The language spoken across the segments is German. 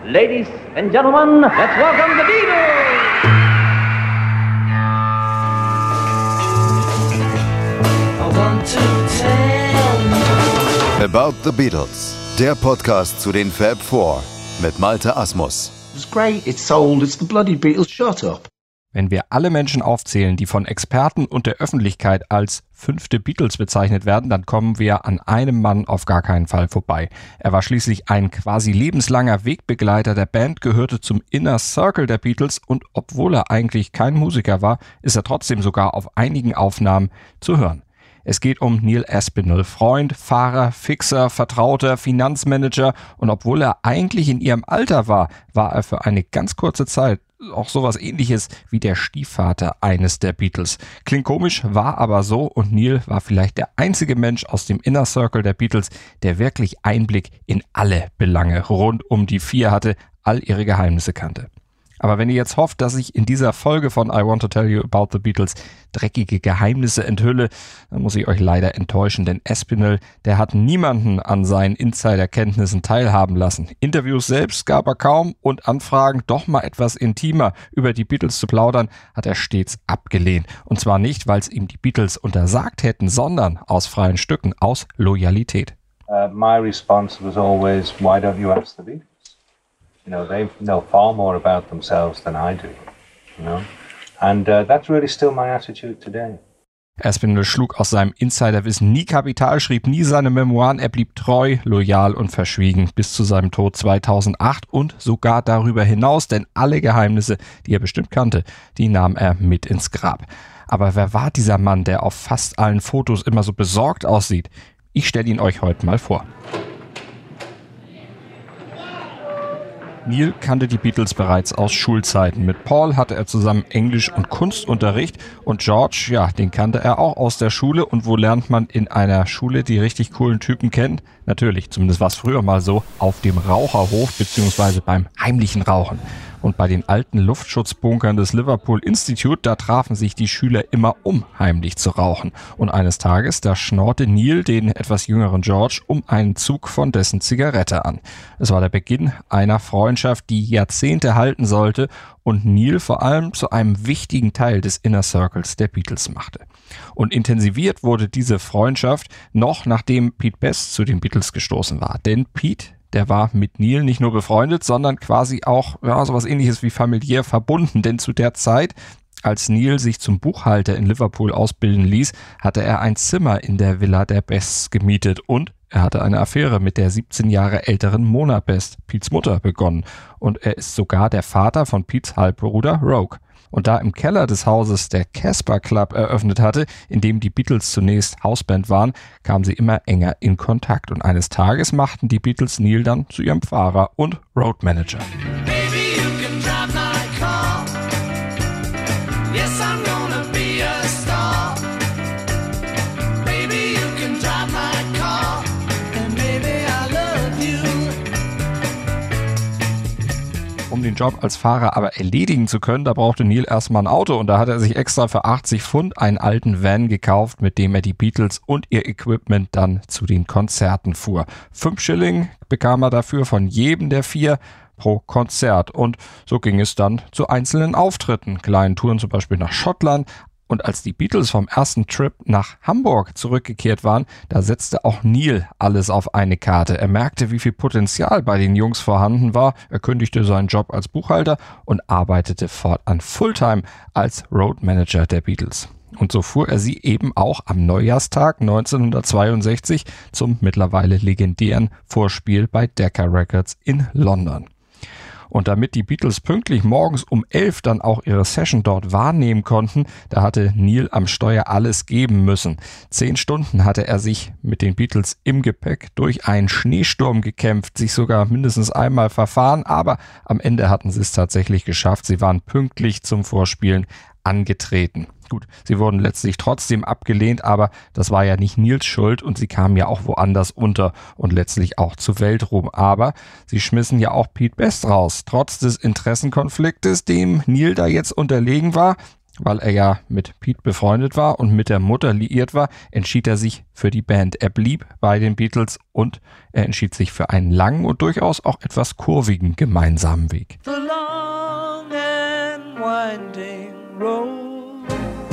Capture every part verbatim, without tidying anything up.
Ladies and gentlemen, let's welcome the Beatles! I want to tell About the Beatles, der Podcast zu den Fab Four mit Malte Asmus. It's great, it's sold, it's the bloody Beatles, shut up. Wenn wir alle Menschen aufzählen, die von Experten und der Öffentlichkeit als fünfte Beatles bezeichnet werden, dann kommen wir an einem Mann auf gar keinen Fall vorbei. Er war schließlich ein quasi lebenslanger Wegbegleiter der Band, gehörte zum Inner Circle der Beatles und obwohl er eigentlich kein Musiker war, ist er trotzdem sogar auf einigen Aufnahmen zu hören. Es geht um Neil Aspinall, Freund, Fahrer, Fixer, Vertrauter, Finanzmanager und obwohl er eigentlich in ihrem Alter war, war er für eine ganz kurze Zeit auch sowas Ähnliches wie der Stiefvater eines der Beatles. Klingt komisch, war aber so und Neil war vielleicht der einzige Mensch aus dem Inner Circle der Beatles, der wirklich Einblick in alle Belange rund um die vier hatte, all ihre Geheimnisse kannte. Aber wenn ihr jetzt hofft, dass ich in dieser Folge von I Want to Tell You About the Beatles dreckige Geheimnisse enthülle, dann muss ich euch leider enttäuschen, denn Aspinall, der hat niemanden an seinen Insiderkenntnissen teilhaben lassen. Interviews selbst gab er kaum und Anfragen, doch mal etwas intimer über die Beatles zu plaudern, hat er stets abgelehnt. Und zwar nicht, weil es ihm die Beatles untersagt hätten, sondern aus freien Stücken, aus Loyalität. Uh, my response was always, why don't you ask the Beatles? You know, they know far more about themselves than I do, you know, and uh, that's really still my attitude today. Aspinall schlug aus seinem Insiderwissen nie Kapital, schrieb nie seine Memoiren, er blieb treu, loyal und verschwiegen bis zu seinem Tod zweitausendacht und sogar darüber hinaus, denn alle Geheimnisse, die er bestimmt kannte, die nahm er mit ins Grab. Aber wer war dieser Mann, der auf fast allen Fotos immer so besorgt aussieht? Ich stelle ihn euch heute mal vor. Neil kannte die Beatles bereits aus Schulzeiten. Mit Paul hatte er zusammen Englisch- und Kunstunterricht und George, ja, den kannte er auch aus der Schule. Und wo lernt man in einer Schule die richtig coolen Typen kennen? Natürlich, zumindest war es früher mal so, auf dem Raucherhof bzw. beim heimlichen Rauchen. Und bei den alten Luftschutzbunkern des Liverpool Institute, da trafen sich die Schüler immer, um heimlich zu rauchen. Und eines Tages, da schnorrte Neil den etwas jüngeren George um einen Zug von dessen Zigarette an. Es war der Beginn einer Freundschaft, die Jahrzehnte halten sollte und Neil vor allem zu einem wichtigen Teil des Inner Circles der Beatles machte. Und intensiviert wurde diese Freundschaft noch nachdem Pete Best zu den Beatles gestoßen war. Denn Pete, der war mit Neil nicht nur befreundet, sondern quasi auch ja, sowas Ähnliches wie familiär verbunden. Denn zu der Zeit, als Neil sich zum Buchhalter in Liverpool ausbilden ließ, hatte er ein Zimmer in der Villa der Bests gemietet und er hatte eine Affäre mit der siebzehn Jahre älteren Mona Best, Petes Mutter, begonnen. Und er ist sogar der Vater von Petes Halbbruder Rogue. Und da im Keller des Hauses der Casper Club eröffnet hatte, in dem die Beatles zunächst Hausband waren, kamen sie immer enger in Kontakt. Und eines Tages machten die Beatles Neil dann zu ihrem Fahrer und Roadmanager. Baby, you can drive my car. Yes, I'm gonna be a star. Baby, you can drive my car. And baby, I love you. Um den Job als Fahrer aber erledigen zu können, da brauchte Neil erstmal ein Auto und da hat er sich extra für achtzig Pfund einen alten Van gekauft, mit dem er die Beatles und ihr Equipment dann zu den Konzerten fuhr. Fünf Schilling bekam er dafür von jedem der vier pro Konzert und so ging es dann zu einzelnen Auftritten, kleinen Touren zum Beispiel nach Schottland. Und als die Beatles vom ersten Trip nach Hamburg zurückgekehrt waren, da setzte auch Neil alles auf eine Karte. Er merkte, wie viel Potenzial bei den Jungs vorhanden war. Er kündigte seinen Job als Buchhalter und arbeitete fortan Fulltime als Roadmanager der Beatles. Und so fuhr er sie eben auch am Neujahrstag neunzehnhundertzweiundsechzig zum mittlerweile legendären Vorspiel bei Decca Records in London. Und damit die Beatles pünktlich morgens um elf dann auch ihre Session dort wahrnehmen konnten, da hatte Neil am Steuer alles geben müssen. Zehn Stunden hatte er sich mit den Beatles im Gepäck durch einen Schneesturm gekämpft, sich sogar mindestens einmal verfahren, aber am Ende hatten sie es tatsächlich geschafft. Sie waren pünktlich zum Vorspielen angetreten. Gut, sie wurden letztlich trotzdem abgelehnt, aber das war ja nicht Neils Schuld und sie kamen ja auch woanders unter und letztlich auch zu Weltruhm. Aber sie schmissen ja auch Pete Best raus, trotz des Interessenkonfliktes, dem Neil da jetzt unterlegen war. Weil er ja mit Pete befreundet war und mit der Mutter liiert war, entschied er sich für die Band. Er blieb bei den Beatles und er entschied sich für einen langen und durchaus auch etwas kurvigen gemeinsamen Weg. The long and winding road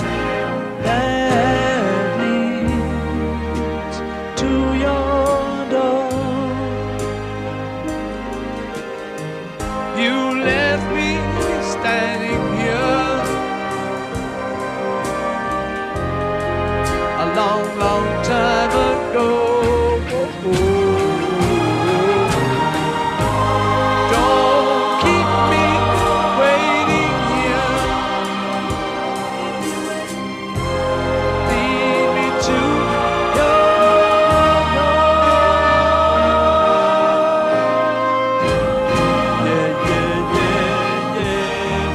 that leads to your door. You left me standing here a long, long time ago. Don't keep me waiting here. Lead me to your door. Yeah, yeah, yeah, yeah.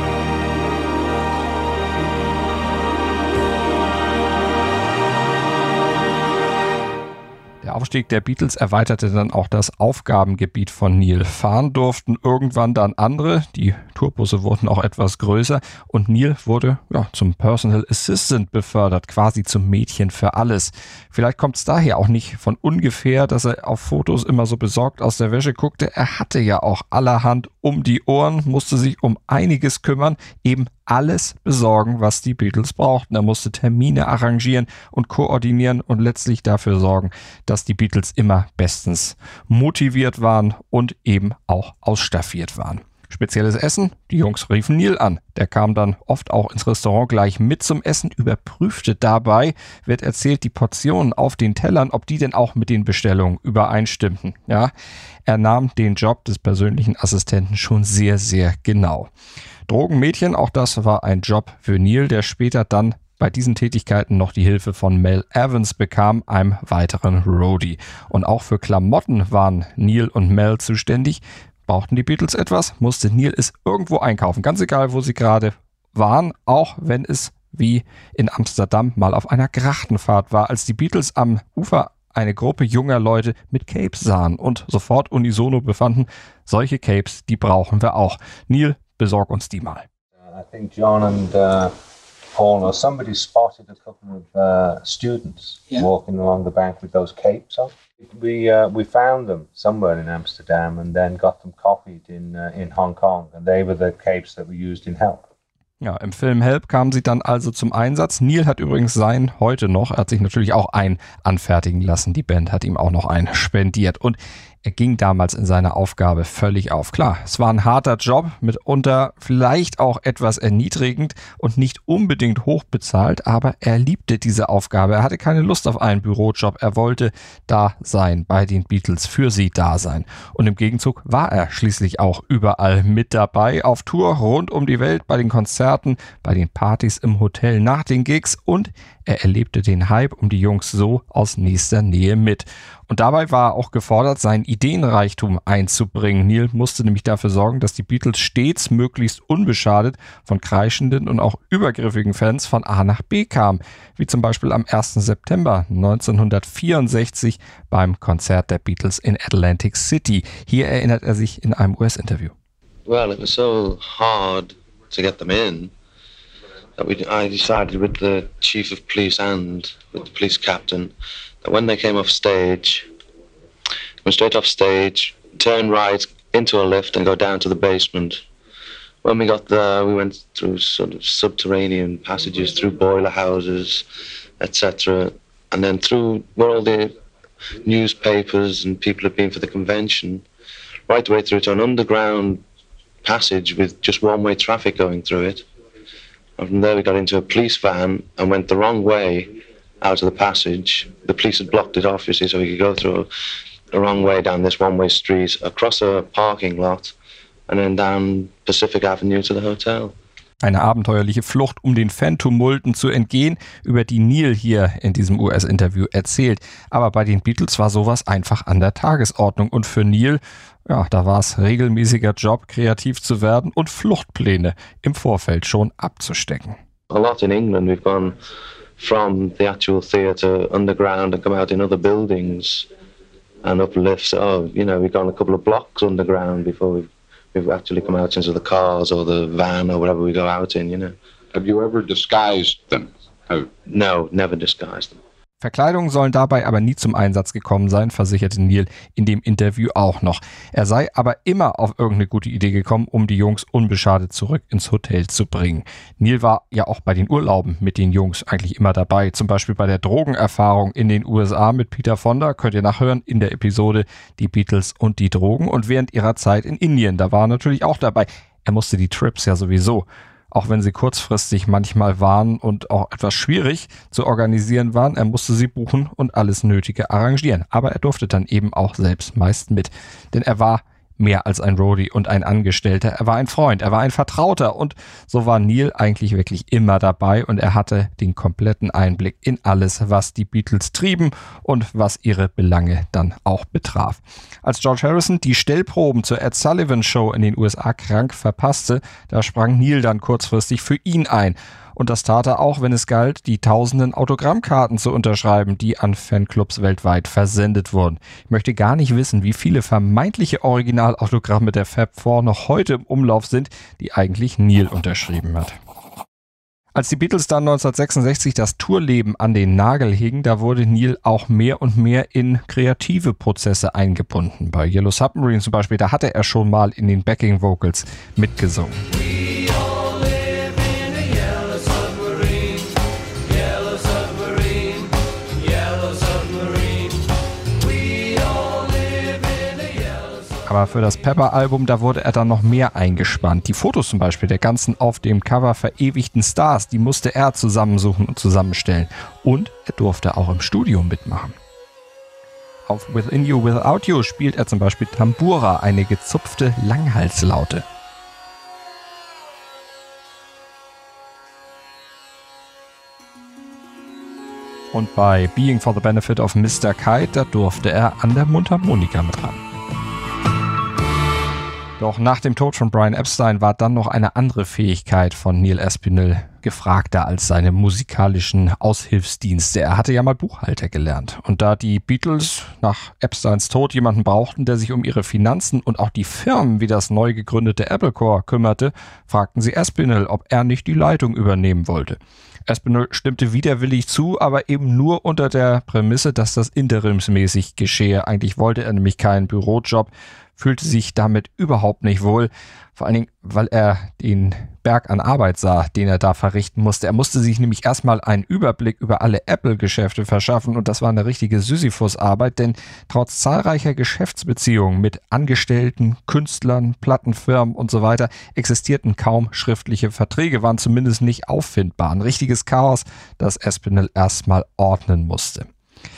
Der Aufstieg der Beatles erweiterte dann auch das Aufgabengebiet von Neil. Fahren durften irgendwann dann andere, die Tourbusse wurden auch etwas größer und Neil wurde ja, zum Personal Assistant befördert, quasi zum Mädchen für alles. Vielleicht kommt es daher auch nicht von ungefähr, dass er auf Fotos immer so besorgt aus der Wäsche guckte. Er hatte ja auch allerhand um die Ohren, musste sich um einiges kümmern, eben alles besorgen, was die Beatles brauchten. Er musste Termine arrangieren und koordinieren und letztlich dafür sorgen, dass die Beatles immer bestens motiviert waren und eben auch ausstaffiert waren. Spezielles Essen, die Jungs riefen Neil an. Der kam dann oft auch ins Restaurant gleich mit zum Essen, überprüfte dabei, wird erzählt, die Portionen auf den Tellern, ob die denn auch mit den Bestellungen übereinstimmten. Ja, er nahm den Job des persönlichen Assistenten schon sehr, sehr genau. Drogenmädchen, auch das war ein Job für Neil, der später dann bei diesen Tätigkeiten noch die Hilfe von Mel Evans bekam, einem weiteren Roadie. Und auch für Klamotten waren Neil und Mel zuständig. Brauchten die Beatles etwas, musste Neil es irgendwo einkaufen. Ganz egal, wo sie gerade waren, auch wenn es wie in Amsterdam mal auf einer Grachtenfahrt war, als die Beatles am Ufer eine Gruppe junger Leute mit Capes sahen und sofort unisono befanden, solche Capes, die brauchen wir auch. Neil, besorg uns die mal. I think John and uh, Paul or somebody spotted a couple of uh, students Yeah. walking along the bank with those capes on. We uh, we found them somewhere in Amsterdam and then got them copied in uh, in Hong Kong, and they were the capes that were used in Help. Ja, im Film Help kamen sie dann also zum Einsatz. Neil hat übrigens seinen heute noch, er hat sich natürlich auch einen anfertigen lassen. Die Band hat ihm auch noch einen spendiert und er ging damals in seiner Aufgabe völlig auf. Klar, es war ein harter Job, mitunter vielleicht auch etwas erniedrigend und nicht unbedingt hochbezahlt, aber er liebte diese Aufgabe. Er hatte keine Lust auf einen Bürojob. Er wollte da sein, bei den Beatles, für sie da sein. Und im Gegenzug war er schließlich auch überall mit dabei, auf Tour rund um die Welt, bei den Konzerten, bei den Partys im Hotel, nach den Gigs und er erlebte den Hype um die Jungs so aus nächster Nähe mit. Und dabei war er auch gefordert, seinen Ideenreichtum einzubringen. Neil musste nämlich dafür sorgen, dass die Beatles stets möglichst unbeschadet von kreischenden und auch übergriffigen Fans von A nach B kamen. Wie zum Beispiel am ersten September neunzehnhundertvierundsechzig beim Konzert der Beatles in Atlantic City. Hier erinnert er sich in einem U S-Interview. Well, it was so hard to get them in that we, I decided with the chief of police and with the police captain that when they came off stage, went straight off stage, turn right into a lift and go down to the basement. When we got there, we went through sort of subterranean passages, through boiler houses, et cetera, and then through where all the newspapers and people had been for the convention, right the way through to an underground passage with just one-way traffic going through it. And from there we got into a police van and went the wrong way out of the passage. The police had blocked it off, you see, so we could go through the wrong way down this one-way street, across a parking lot, and then down Pacific Avenue to the hotel. Eine abenteuerliche Flucht, um den Fantumulten zu entgehen, über die Neil hier in diesem U S-Interview erzählt. Aber bei den Beatles war sowas einfach an der Tagesordnung. Und für Neil, ja, da war es regelmäßiger Job, kreativ zu werden und Fluchtpläne im Vorfeld schon abzustecken. A lot in England, we've gone from the actual theatre underground and come out in other buildings and up lifts. Oh, you know, we've gone a couple of blocks underground before we've, we've actually come out into the cars or the van or whatever we go out in, you know. Have you ever disguised them? Have... No, never disguised them. Verkleidungen sollen dabei aber nie zum Einsatz gekommen sein, versicherte Neil in dem Interview auch noch. Er sei aber immer auf irgendeine gute Idee gekommen, um die Jungs unbeschadet zurück ins Hotel zu bringen. Neil war ja auch bei den Urlauben mit den Jungs eigentlich immer dabei. Zum Beispiel bei der Drogenerfahrung in den U S A mit Peter Fonda, könnt ihr nachhören in der Episode Die Beatles und die Drogen. Und während ihrer Zeit in Indien, da war er natürlich auch dabei. Er musste die Trips ja sowieso, auch wenn sie kurzfristig manchmal waren und auch etwas schwierig zu organisieren waren. Er musste sie buchen und alles Nötige arrangieren. Aber er durfte dann eben auch selbst meist mit. Denn er war mehr als ein Roadie und ein Angestellter. Er war ein Freund, er war ein Vertrauter und so war Neil eigentlich wirklich immer dabei und er hatte den kompletten Einblick in alles, was die Beatles trieben und was ihre Belange dann auch betraf. Als George Harrison die Stellproben zur Ed Sullivan Show in den U S A krank verpasste, da sprang Neil dann kurzfristig für ihn ein. Und das tat er auch, wenn es galt, die tausenden Autogrammkarten zu unterschreiben, die an Fanclubs weltweit versendet wurden. Ich möchte gar nicht wissen, wie viele vermeintliche Originalautogramme der Fab Four noch heute im Umlauf sind, die eigentlich Neil unterschrieben hat. Als die Beatles dann neunzehnhundertsechsundsechzig das Tourleben an den Nagel hingen, da wurde Neil auch mehr und mehr in kreative Prozesse eingebunden. Bei Yellow Submarine zum Beispiel, da hatte er schon mal in den Backing Vocals mitgesungen. Aber für das Pepper-Album, da wurde er dann noch mehr eingespannt. Die Fotos zum Beispiel der ganzen auf dem Cover verewigten Stars, die musste er zusammensuchen und zusammenstellen. Und er durfte auch im Studio mitmachen. Auf Within You, Without You spielt er zum Beispiel Tambura, eine gezupfte Langhalslaute. Und bei Being for the Benefit of Mister Kite, da durfte er an der Mundharmonika mit ran. Doch nach dem Tod von Brian Epstein war dann noch eine andere Fähigkeit von Neil Aspinall gefragter als seine musikalischen Aushilfsdienste. Er hatte ja mal Buchhalter gelernt. Und da die Beatles nach Epsteins Tod jemanden brauchten, der sich um ihre Finanzen und auch die Firmen wie das neu gegründete Apple Corps kümmerte, fragten sie Aspinall, ob er nicht die Leitung übernehmen wollte. Aspinall stimmte widerwillig zu, aber eben nur unter der Prämisse, dass das interimsmäßig geschehe. Eigentlich wollte er nämlich keinen Bürojob, fühlte sich damit überhaupt nicht wohl, vor allen Dingen, weil er den Berg an Arbeit sah, den er da verrichten musste. Er musste sich nämlich erstmal einen Überblick über alle Apple-Geschäfte verschaffen und das war eine richtige Sisyphus-Arbeit, denn trotz zahlreicher Geschäftsbeziehungen mit Angestellten, Künstlern, Plattenfirmen und so weiter existierten kaum schriftliche Verträge, waren zumindest nicht auffindbar. Ein richtiges Chaos, das Aspinall erstmal ordnen musste.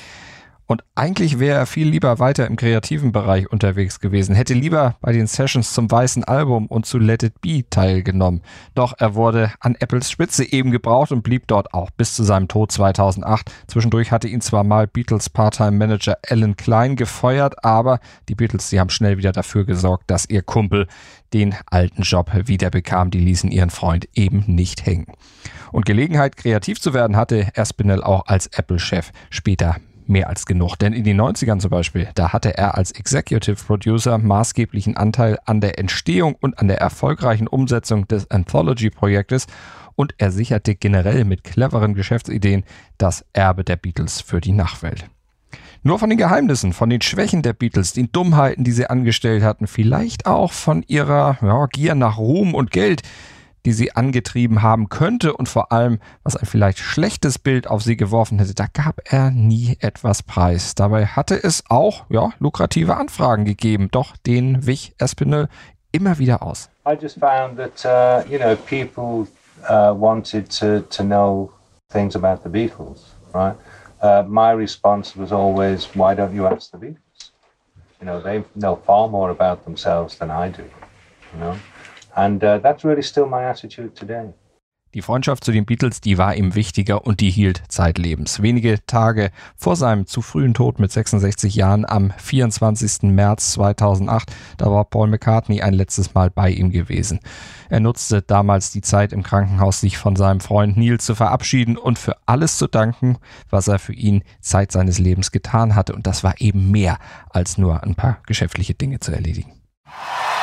Und eigentlich wäre er viel lieber weiter im kreativen Bereich unterwegs gewesen, hätte lieber bei den Sessions zum Weißen Album und zu Let It Be teilgenommen. Doch er wurde an Apples Spitze eben gebraucht und blieb dort auch bis zu seinem Tod zweitausendacht. Zwischendurch hatte ihn zwar mal Beatles Part-Time-Manager Alan Klein gefeuert, aber die Beatles, die haben schnell wieder dafür gesorgt, dass ihr Kumpel den alten Job wieder bekam. Die ließen ihren Freund eben nicht hängen. Und Gelegenheit, kreativ zu werden, hatte Aspinall auch als Apple-Chef später mehr als genug, denn in den neunzigern zum Beispiel, da hatte er als Executive Producer maßgeblichen Anteil an der Entstehung und an der erfolgreichen Umsetzung des Anthology-Projektes und er sicherte generell mit cleveren Geschäftsideen das Erbe der Beatles für die Nachwelt. Nur von den Geheimnissen, von den Schwächen der Beatles, den Dummheiten, die sie angestellt hatten, vielleicht auch von ihrer ja, Gier nach Ruhm und Geld, die sie angetrieben haben könnte und vor allem, was ein vielleicht schlechtes Bild auf sie geworfen hätte, da gab er nie etwas preis. Dabei hatte es auch ja, lukrative Anfragen gegeben, doch denen wich Aspinall immer wieder aus. I just found that uh, you know people uh, wanted to to know things about the Beatles, right? Uh, my response was always, why don't you ask the Beatles? You know, they know far more about themselves than I do, you know. And uh, that's really still my attitude today. Die Freundschaft zu den Beatles, die war ihm wichtiger und die hielt zeitlebens. Wenige Tage vor seinem zu frühen Tod mit sechsundsechzig Jahren am vierundzwanzigsten März zweitausendacht, da war Paul McCartney ein letztes Mal bei ihm gewesen. Er nutzte damals die Zeit im Krankenhaus, sich von seinem Freund Neil zu verabschieden und für alles zu danken, was er für ihn Zeit seines Lebens getan hatte. Und das war eben mehr als nur ein paar geschäftliche Dinge zu erledigen.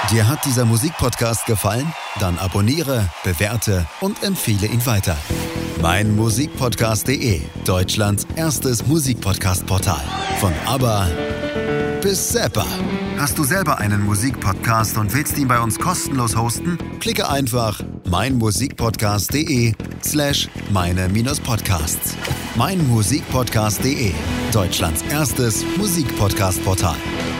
Dir hat dieser Musikpodcast gefallen? Dann abonniere, bewerte und empfehle ihn weiter. mein Musikpodcast punkt de, Deutschlands erstes Musikpodcast-Portal. Von ABBA bis Zappa. Hast du selber einen Musikpodcast und willst ihn bei uns kostenlos hosten? Klicke einfach meinmusikpodcast punkt de slash meine-podcasts. mein Musikpodcast punkt de, Deutschlands erstes Musikpodcast-Portal.